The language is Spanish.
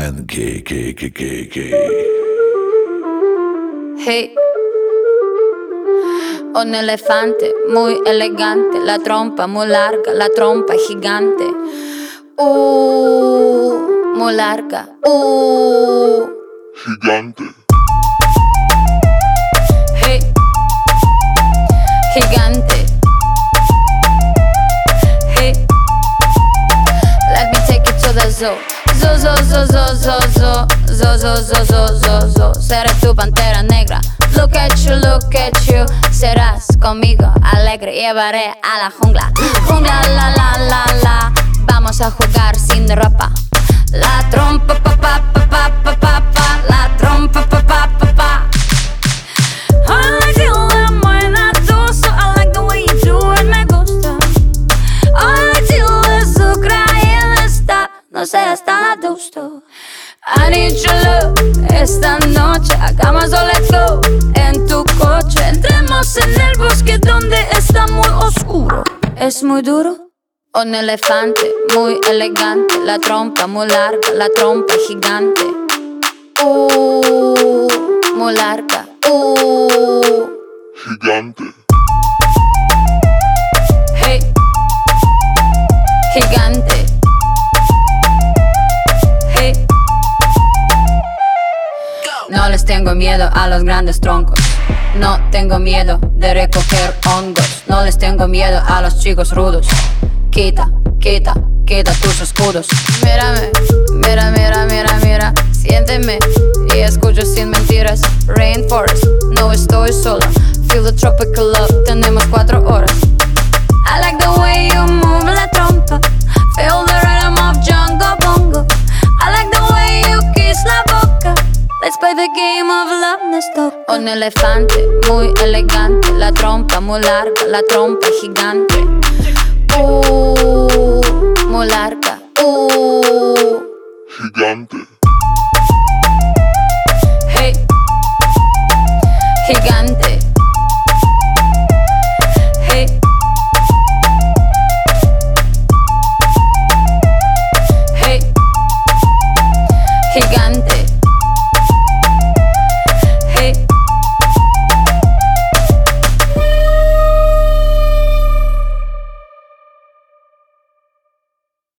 man gay. Hey, un elefante muy elegante, la trompa muy larga, la trompa gigante. Muy larga. Gigante. Hey, gigante. Hey, let me take it to the zoo. Zo. Seré tu pantera negra. Look at you. Serás conmigo alegre. Llevaré a la jungla. Jungla, la. Vamos a jugar sin ropa. La trompa, pa. La trompa, pa. I like you la buena doso. I like the way you do it, me gusta. I like you azúcar y está. No seas tan adusto. I need your love. Esta noche hagamos o let's go. En tu coche entremos en el bosque donde está muy oscuro. Es muy duro. Un elefante muy elegante, la trompa muy larga, la trompa gigante. Muy larga. Gigante. Hey, gigante. Hey. No les tengo miedo a los grandes troncos. No tengo miedo de recoger hongos. No les tengo miedo a los chicos rudos. Quita tus escudos. Mírame, mira. Siénteme y escucho sin mentiras. Rainforest, no estoy sola. Feel the tropical love, tenemos 4 horas. I like the way you move la trompa. Feel the rhythm of Jungle Bongo. I like the way you kiss la boca. Let's play the game of love, nos toca. Un elefante muy elegante, la trompa muy larga, la trompa gigante.